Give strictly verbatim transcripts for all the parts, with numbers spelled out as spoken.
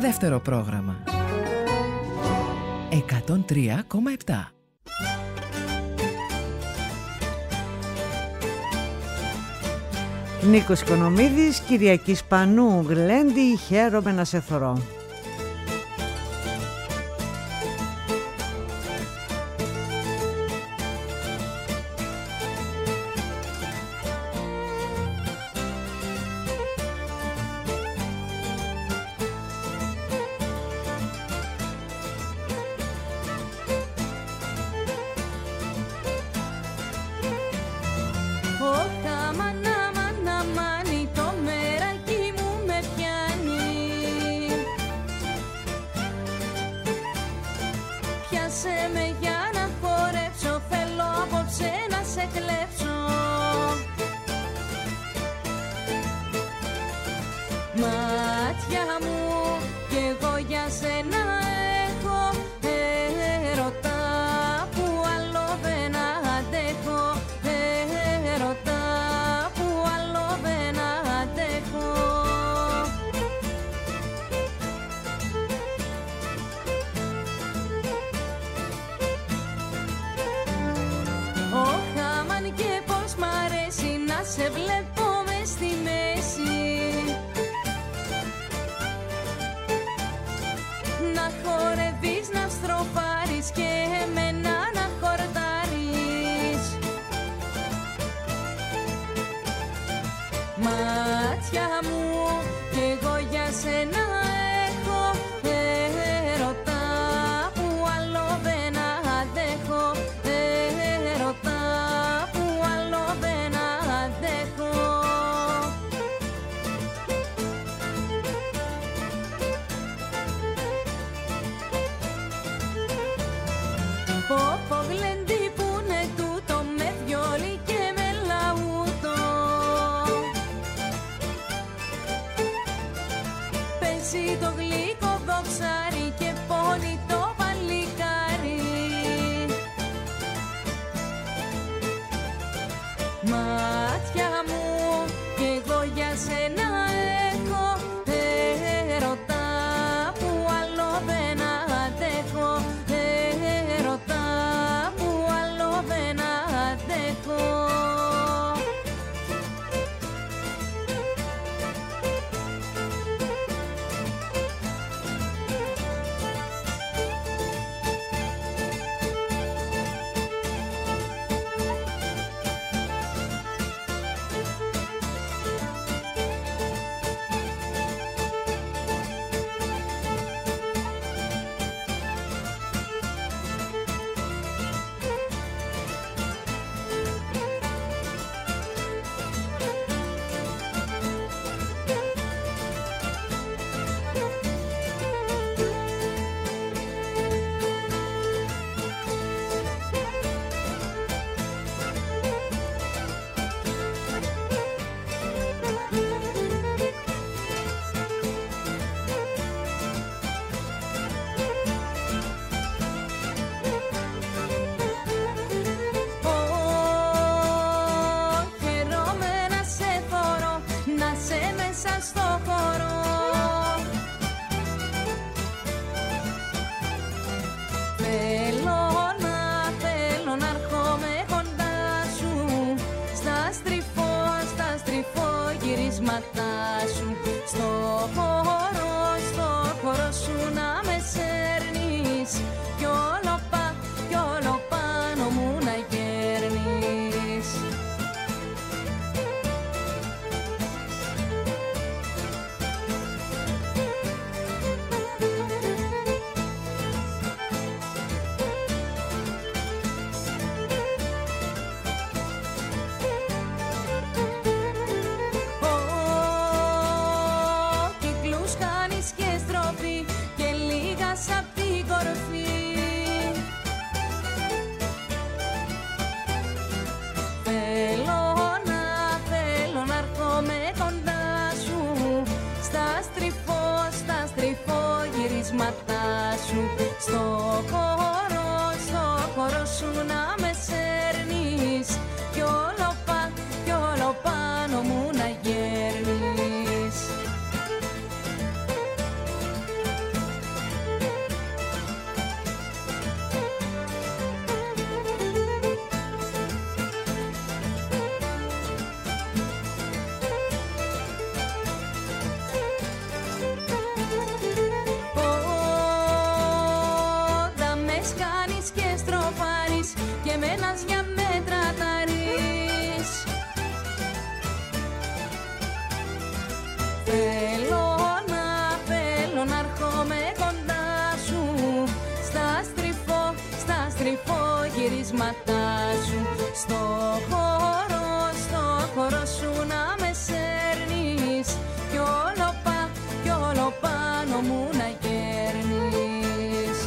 Δεύτερο πρόγραμμα. εκατόν τρία κόμμα επτά. Νίκος Οικονομίδης, Κυριακή Σπανού, Γλέντι, χαίρομαι να σε θωρώ. Στο χώρο, στο χώρο σου να με σέρνεις κι όλο πα, κι όλο πάνω μου να γέρνεις.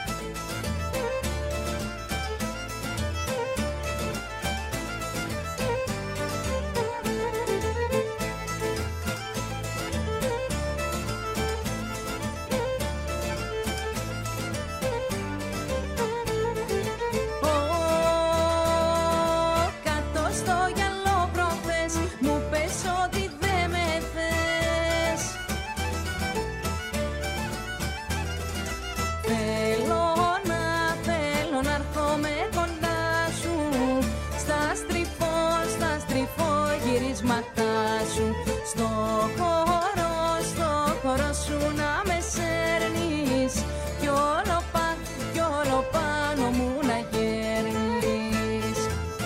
Στο χώρο, στο χώρο σου να με σέρνεις κι όλο πα, κι όλο πάνω μου να γέρνεις.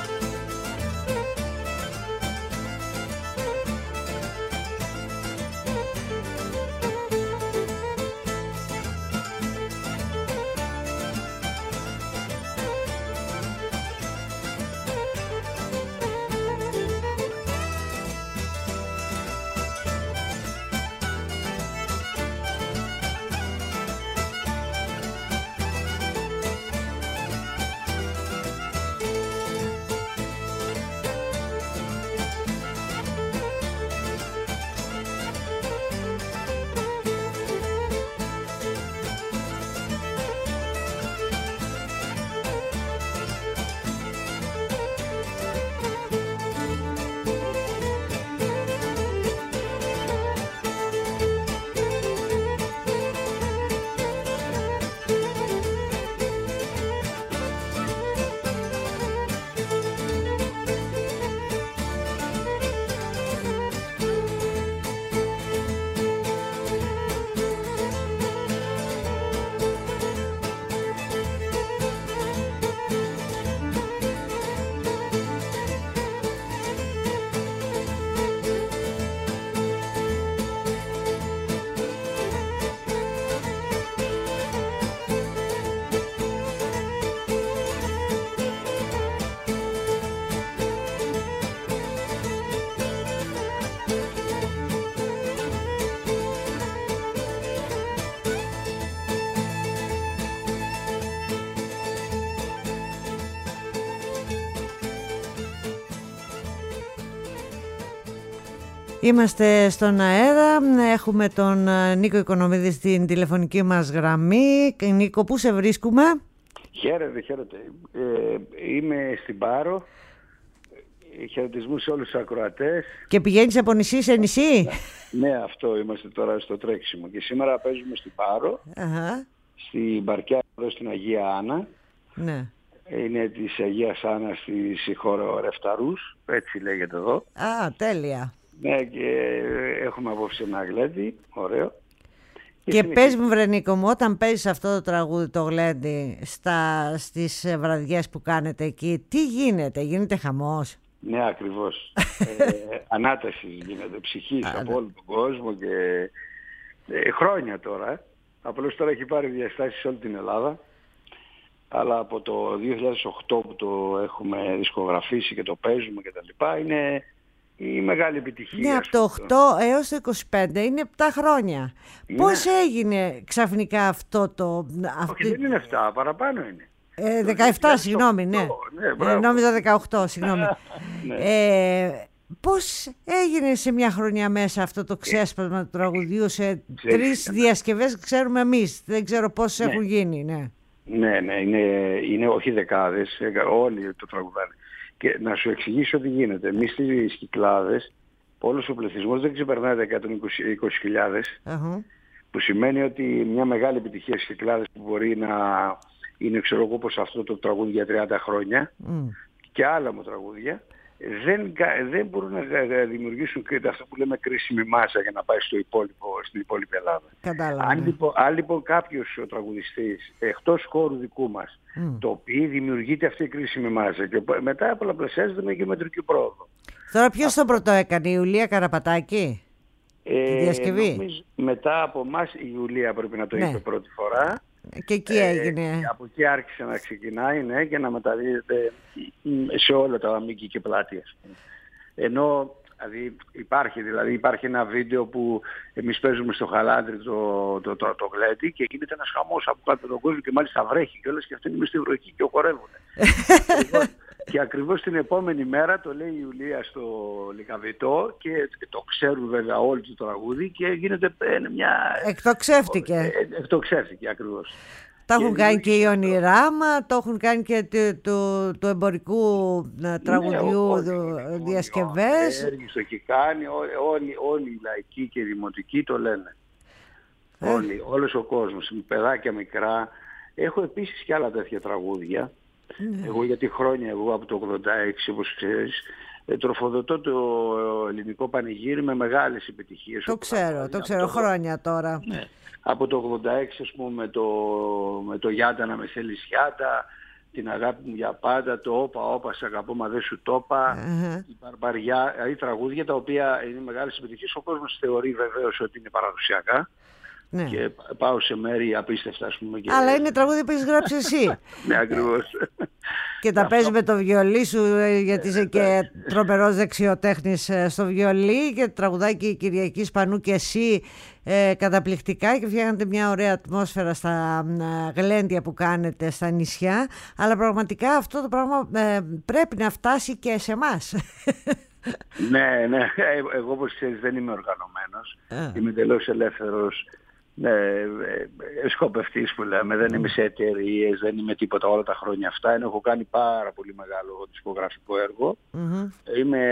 Είμαστε στον αέρα, έχουμε τον Νίκο Οικονομίδη στην τηλεφωνική μας γραμμή. Νίκο, πού σε βρίσκουμε? Χαίρετε, χαίρετε. Ε, είμαι στην Πάρο. Χαιρετισμούς σε όλους τους ακροατές. Και πηγαίνεις από νησί σε νησί? Ναι, αυτό, είμαστε τώρα στο τρέξιμο. Και σήμερα παίζουμε στην Πάρο, Αχα. στην Μπαρκιά, εδώ στην Αγία Άννα. Ναι. Είναι της Αγίας Άννας στη χώρα Ρεφταρούς, έτσι λέγεται εδώ. Α, τέλεια. Ναι, και έχουμε απόψε ένα γλέντι, ωραίο. Και, και πες μου, βρε Νίκο μου, όταν παίζεις αυτό το τραγούδι, το γλέντι, στα, στις βραδιές που κάνετε εκεί, τι γίνεται, γίνεται χαμός? Ναι, ακριβώς. ε, ανάταση γίνεται, ψυχής από όλο τον κόσμο και ε, χρόνια τώρα. Απλώς τώρα έχει πάρει διαστάσεις σε όλη την Ελλάδα. Αλλά από το δύο χιλιάδες οκτώ που το έχουμε δισκογραφήσει και το παίζουμε και τα λοιπά, είναι η μεγάλη επιτυχία. Ναι, από το οκτώ έως το είκοσι πέντε είναι επτά χρόνια. Ναι. Πώς έγινε ξαφνικά αυτό το... Αυτή... Όχι, δεν είναι επτά, παραπάνω είναι. Ε, δεκαεπτά, συγγνώμη, ναι. ναι ε, νόμιζα δεκαοκτώ, συγγνώμη. ναι. ε, πώς έγινε σε μια χρονιά μέσα αυτό το ξέσπασμα του τραγουδιού σε τρεις διασκευές, ξέρουμε εμείς. Δεν ξέρω πόσες ναι. έχουν γίνει, ναι. Ναι, ναι, είναι, είναι όχι δεκάδες, όλοι το τραγουδάνε. Και να σου εξηγήσω τι γίνεται. Εμείς στις Κυκλάδες, όλος ο πληθυσμός δεν ξεπερνάει εκατόν είκοσι χιλιάδες, uh-huh. που σημαίνει ότι μια μεγάλη επιτυχία στις Κυκλάδες που μπορεί να είναι, ξέρω εγώ, όπως αυτό το τραγούδι για τριάντα χρόνια mm. και άλλα μου τραγούδια, δεν, δεν μπορούν να δημιουργήσουν αυτό που λέμε κρίσιμη μάζα για να πάει στο υπόλοιπο, στην υπόλοιπη Ελλάδα. Κατάλαβα. Αν λοιπόν, αν λοιπόν κάποιος ο τραγουδιστής εκτός χώρου δικού μας mm. το οποίο δημιουργείται αυτή η κρίσιμη μάζα και μετά πολλαπλασιάζεται με γεωμετρική πρόοδο. Τώρα ποιος τον πρώτο έκανε, η Ιουλία Καραπατάκη? Ε, τη διασκευή. Νομίζω, μετά από εμάς η Ιουλία πρέπει να το ναι. είπε πρώτη φορά. Και εκεί έγινε. Ε, από εκεί άρχισε να ξεκινάει, ναι, και να μεταδίδεται σε όλα τα μήκη και πλάτη. Ενώ δηλαδή, υπάρχει, δηλαδή υπάρχει ένα βίντεο που εμείς παίζουμε στο Χαλάνδρι το, το, το, το γλέντι και γίνεται ένας χαμός από κάτω τον κόσμο και μάλιστα βρέχει και όλες και αυτοί είναι στη βροχή και χορεύουν. Και ακριβώς την επόμενη μέρα το λέει η Ιουλία στο Λυκαβητό και το ξέρουν βέβαια όλοι το τραγούδι και γίνεται μια... Εκτοξεύτηκε. Εκτοξεύτηκε ακριβώς. Το έχουν κάνει και η Ονειράμα, το έχουν κάνει και του, του εμπορικού τραγουδιού ναι, διασκευές. Έργης το έχει κάνει, όλοι, όλοι οι λαϊκοί και οι δημοτικοί το λένε. Ε. Όλοι, όλος ο κόσμος, παιδάκια μικρά. Έχω επίσης και άλλα τέτοια τραγούδια. Mm. Εγώ γιατί χρόνια, εγώ από το ογδόντα έξι όπως ξέρεις, τροφοδοτώ το ελληνικό πανηγύρι με μεγάλες επιτυχίες. Το ξέρω, το ξέρω, το... χρόνια τώρα. Ναι. Από το ογδόντα έξι, ας πούμε, με το, με το Γιάντα να με θέλεις Γιάντα, την αγάπη μου για πάντα, το όπα όπα σ' αγαπώ μα δεν σου το είπα, uh-huh. η Μπαρμπαριά, δηλαδή τραγούδια τα οποία είναι μεγάλες επιτυχίες. Ο κόσμος θεωρεί βεβαίως ότι είναι παραδοσιακά. Ναι. Και πάω σε μέρη απίστευτα, ας πούμε. Και... Αλλά είναι τραγούδι που έχεις γράψει εσύ. Ναι, ακριβώς. Και τα παίζεις με το βιολί σου, γιατί είσαι και τρομερός δεξιοτέχνης στο βιολί, και τραγουδάκι η Κυριακή Σπανού και εσύ ε, καταπληκτικά, και φτιάχνετε μια ωραία ατμόσφαιρα στα ε, γλέντια που κάνετε στα νησιά. Αλλά πραγματικά αυτό το πράγμα ε, πρέπει να φτάσει και σε εμάς. Ναι, ναι. Εγώ, όπως ξέρεις, δεν είμαι οργανωμένος. Yeah. Είμαι τελώς ελεύθερος. Ναι, σκοπευτής που λέμε, δεν είμαι σε εταιρείες, δεν είμαι τίποτα όλα τα χρόνια αυτά, ενώ έχω κάνει πάρα πολύ μεγάλο δισκογραφικό έργο. Mm-hmm. Είμαι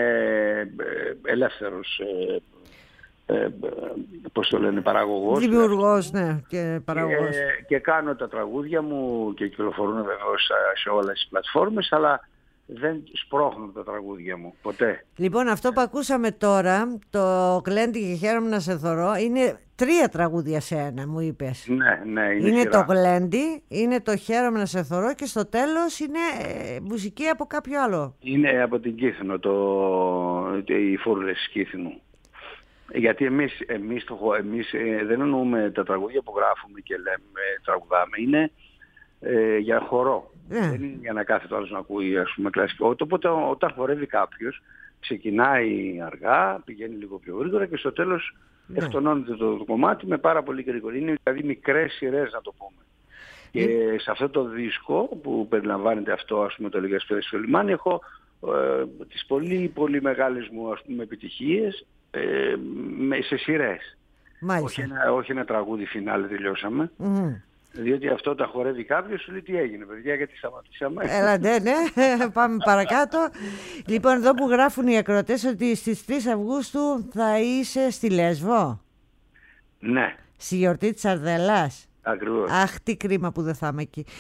ελεύθερος, ε, ε, πώς το λένε, παραγωγός. Δημιουργός, ναι, και παραγωγός. Και, και κάνω τα τραγούδια μου και κυκλοφορούν βεβαίως σε όλες τις πλατφόρμες, αλλά δεν σπρώχνουν τα τραγούδια μου, ποτέ. Λοιπόν, αυτό που ακούσαμε τώρα, το «Γλέντι και χαίρομαι να σε θωρώ», είναι τρία τραγούδια σε ένα, μου είπες. Ναι, ναι, είναι Είναι σειρά. Το «Γλέντι», είναι το «Χαίρομαι να σε θωρώ» και στο τέλος είναι ε, μουσική από κάποιο άλλο. Είναι από την Κύθινο, το, οι Φούρλες Κύθινου. Γιατί εμείς, εμείς, το, εμείς ε, δεν εννοούμε τα τραγούδια που γράφουμε και λέμε τραγουδάμε, είναι ε, για χορό. Yeah. Δεν είναι για να κάθεται άλλος να ακούει, ας πούμε, κλασικό. Οπότε όταν χορεύει κάποιος, ξεκινάει αργά, πηγαίνει λίγο πιο γρήγορα και στο τέλος yeah. εκτονώνεται το, το κομμάτι με πάρα πολύ γρήγορα. Είναι δηλαδή μικρές σειρές, να το πούμε. Yeah. Και σε αυτό το δίσκο που περιλαμβάνεται αυτό, ας πούμε, το «Λίγες Πέδες στο λιμάνι», έχω ε, τις πολύ πολύ μεγάλες μου, ας πούμε, επιτυχίες ε, με, σε σειρές. Όχι ένα, όχι ένα τραγούδι φινάλε τελειώσαμε. Mm-hmm. Διότι αυτό τα χορεύει κάποιος, σου λέει τι έγινε παιδιά, γιατί σταματήσαμε. Έλα, ναι, ναι, πάμε παρακάτω. Λοιπόν, εδώ που γράφουν οι ακροατές ότι στις τρεις Αυγούστου θα είσαι στη Λέσβο. Ναι. Στη γιορτή της Αρδελάς. Ακριβώς. Αχ, τι κρίμα που δεν θα είμαι εκεί.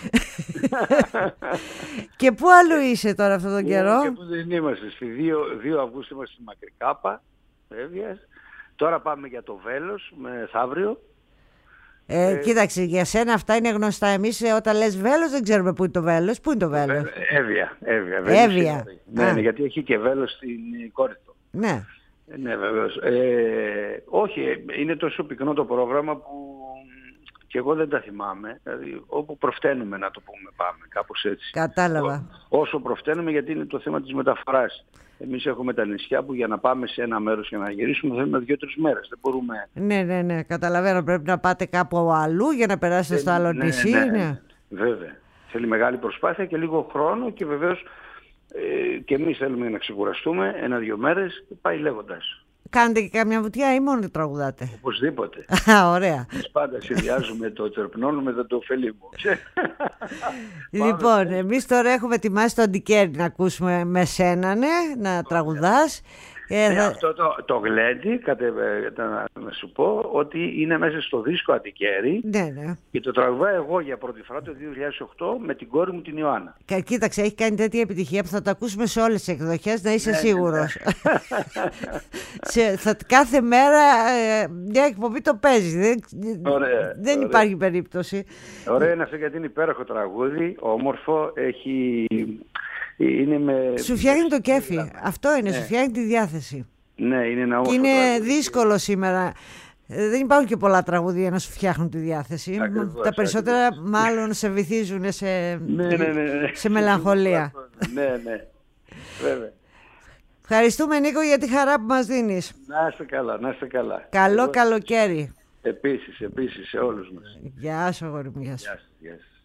Και πού αλλού είσαι τώρα αυτόν τον καιρό? Και πού δεν είμαστε. Στη δύο Αυγούστου είμαστε στη Μακρικάπα. Τώρα πάμε για το Βέλος μεθαύριο. Ε, ε, κοίταξε, για σένα αυτά είναι γνωστά. Εμείς όταν λες Βέλος δεν ξέρουμε πού είναι το Βέλος. Πού είναι το Βέλος? Εύβοια. Εύβοια. Εύβοια. Ναι, ναι, γιατί έχει και Βέλος στην Κόρινθο. Ναι. Ναι, βεβαίως. Ε, όχι, είναι τόσο πυκνό το πρόγραμμα που και εγώ δεν τα θυμάμαι. Δηλαδή, όπου προφταίνουμε, να το πούμε, πάμε κάπως έτσι. Κατάλαβα. Ό, όσο προφταίνουμε, γιατί είναι το θέμα της μεταφοράς. Εμείς έχουμε τα νησιά που για να πάμε σε ένα μέρος και να γυρίσουμε θέλουμε δύο-τρεις μέρες. Δεν μπορούμε... Ναι, ναι, ναι. Καταλαβαίνω. Πρέπει να πάτε κάπου αλλού για να περάσετε στο άλλο ναι, νησί. Ναι, ναι. ναι. Βέβαια. Θέλει μεγάλη προσπάθεια και λίγο χρόνο και βεβαίως ε, και εμείς θέλουμε να ξεκουραστούμε ένα-δύο μέρες και πάει λέγοντας. Κάνετε και καμιά βουτιά ή μόνο τραγουδάτε? Οπωσδήποτε. Α, ωραία. Εμείς πάντα συνδυάζουμε το τερπνώνουμε με το ωφελήμο. Λοιπόν, εμείς τώρα έχουμε ετοιμάσει το Αντικέρι να ακούσουμε με σένα, ναι, να τραγουδάς. Ε, θα... Αυτό το, το γλέντι, κατε, να, να σου πω, ότι είναι μέσα στο δίσκο Αντικέρι. Ναι, ναι. Και το τραγουδάω εγώ για πρώτη φορά το δύο χιλιάδες οκτώ με την κόρη μου την Ιωάννα. Κα, κοίταξε, έχει κάνει τέτοια επιτυχία που θα το ακούσουμε σε όλες τις εκδοχές, να είσαι ναι, σίγουρος. Ναι, ναι. σε, θα, κάθε μέρα ε, μια εκπομπή το παίζει. Δεν, ωραία, δεν ωραία. Υπάρχει περίπτωση. Ωραία είναι αυτό, γιατί είναι υπέροχο τραγούδι, όμορφο, έχει... Είναι με... Σου φτιάχνει το κέφι. Αυτό είναι, ναι. Σου φτιάχνει τη διάθεση. Ναι, είναι ένα όμορφο. Και είναι τραγούδι. δύσκολο σήμερα δεν υπάρχουν και πολλά τραγούδια να σου φτιάχνουν τη διάθεση. Ακριβώς, τα περισσότερα ακριβώς. μάλλον σε βυθίζουν σε, ναι, ναι, ναι. σε μελαγχολία. ναι, ναι. Βέβαια. Ευχαριστούμε, Νίκο, για τη χαρά που μας δίνεις. Να είστε καλά, να είστε καλά. Καλό Εγώ... καλοκαίρι. Επίσης, επίσης, σε όλους μας. Γεια σου, αγόρι μου, γεια σου. Γεια σας, γεια σας.